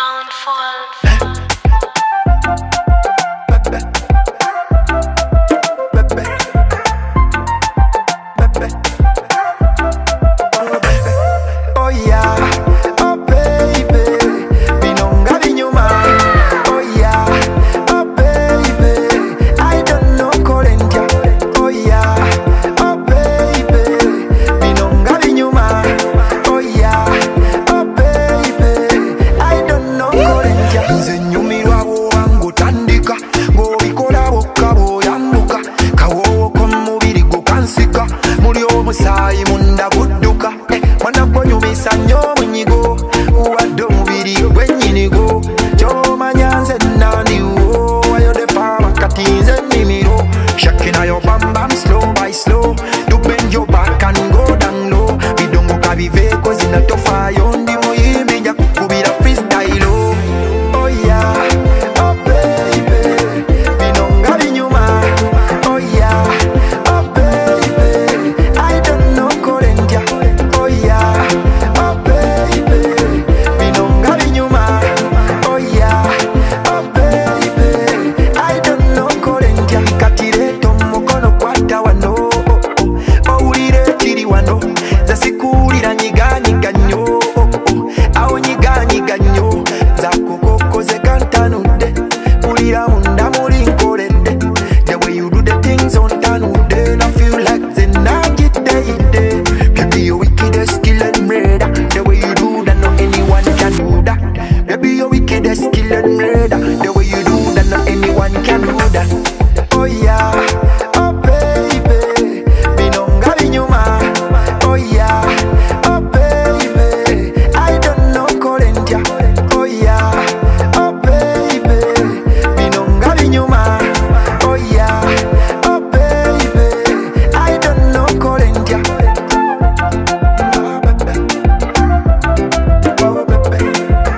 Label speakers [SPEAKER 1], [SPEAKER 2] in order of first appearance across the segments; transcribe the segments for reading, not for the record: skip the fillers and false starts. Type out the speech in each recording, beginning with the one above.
[SPEAKER 1] Downfall.
[SPEAKER 2] Oh yeah, oh baby, binonga binyuma. Oh yeah, oh baby, I don't know Kolentia. Oh yeah, oh baby, binonga binyuma. Oh yeah, oh baby, I don't know Kolentia. Nze nyumirwa wangu tandika, ngo bikola bokabo yambuka. Kawo ko mubiri gukansika, muri omusayi munda gudduka. Mwana gwonyumisa nnyo munyigo, uwadde omubiri gwennyinigo. Ky'omanya nze naniwo, wayodefa wakati nze nnimiro. Shaking your bam bam slow by slow, you bend your back and go down low. Bidongoka biveko zinatofayo, ndi muyimbi nja kukubira freestyle. Oh yeah, oh baby, binonga binyuma. Oh yeah, oh baby, I don't know Kolentia. Oh yeah, oh baby, binonga binyuma. Oh yeah, oh baby, I don't know Kolentia. Katireto mukono kwata wano, owulire kiri wano. Zasikulira nyiganyiga nnyo, awo nyiganyiga nnyo. Zakukokoze kantanudde, kulira munda muli nkoledde. The way you do the things on tanudde, I feel like the nangiteyidde. Baby, you're wickedest killing murder. The way you do that, no anyone can do that. Baby, you're wickedest killing murder. The way you do that, no anyone can do that. Oh yeah, oh baby, binonga binyuma. Oh yeah, oh baby, I don't know Kolentia. Oh yeah, oh baby, binonga binyuma. Oh yeah, oh baby, I don't know Kolentia. Oh baby,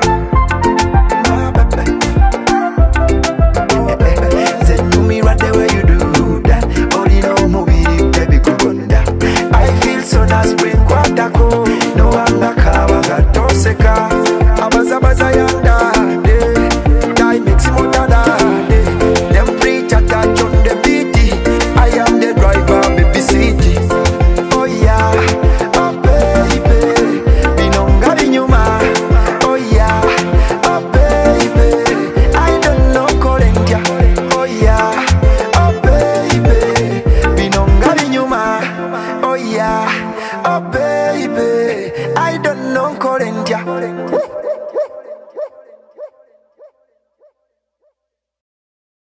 [SPEAKER 2] nze nyumira the way you do that. Olina omubiri baby kugonda. I feel so nice when kwatako, no wanga kawa gatoseka. Abazabaza yanda de, die makes motor de. Them preach a touch on the beat. I am the driver, baby city. Oh yeah, oh baby, binonga binyuma. Oh yeah, oh baby, I don't know Kolentia. Oh yeah, oh baby, binonga binyuma. Oh yeah, oh baby, I don't know Kolentia.